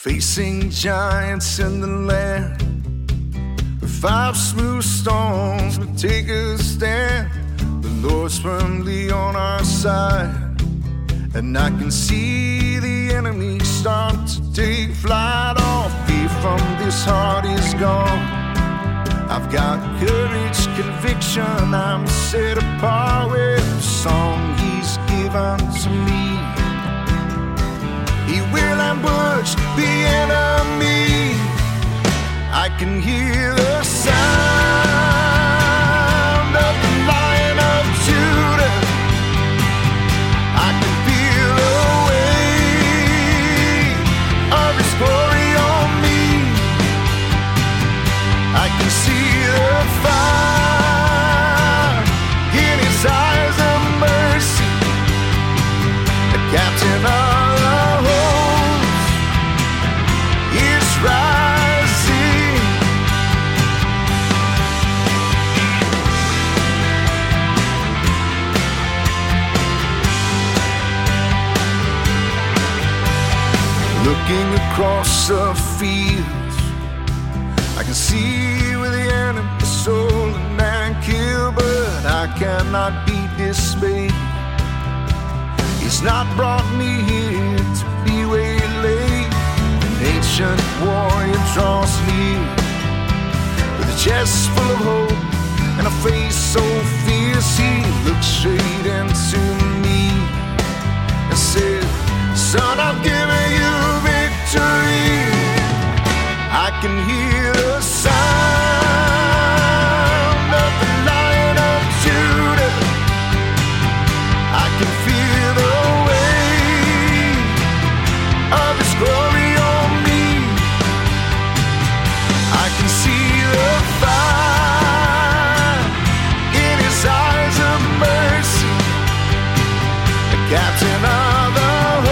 Facing giants in the land, 5 smooth stones will take a stand. The Lord's firmly on our side, and I can see the enemy start to take flight. All fear from this heart is gone. I've got courage, conviction, I'm set apart with the song He's given to me. He will ambush the enemy. I can hear the sound of the Lion of Judah. I can feel the weight of His glory on me. I can see the fire in His eyes of mercy. The captain of looking across the fields, I can see where the enemy stolen and killed, but I cannot be dismayed. He's not brought me here to be waylaid. An ancient warrior draws near with a chest full of hope and a face so fierce. He looks straight into me and said, "Son, I'm giving you victory." I can hear the sound of the Lion of Judah. I can feel the weight of His glory on me. I can see the fire in His eyes of mercy. The captain of the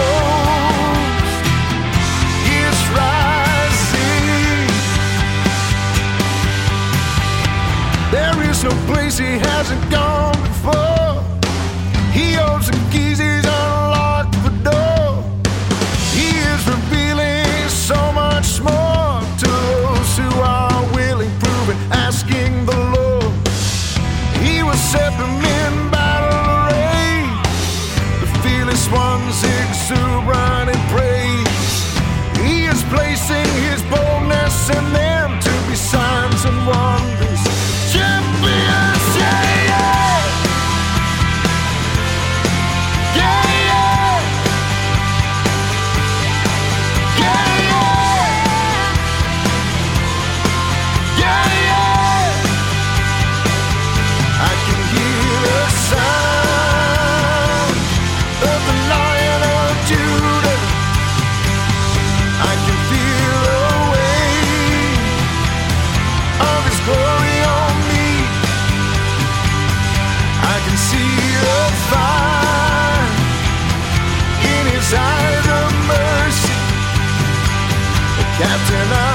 no place He hasn't gone before. He owns the keys, He's unlocked the door. He is revealing so much more to those who are willing, proving, asking the Lord. He will set them in battle array. The fearless ones exuberant in praise. He is placing His boldness in them to be signs and wonders. Champions, yeah, yeah. Yeah, yeah. Yeah, yeah. Yeah, yeah. I can hear the sound of the Lion of Judah. I can feel the weight of His glory on me. I can see the fire in His eyes of mercy. The captain of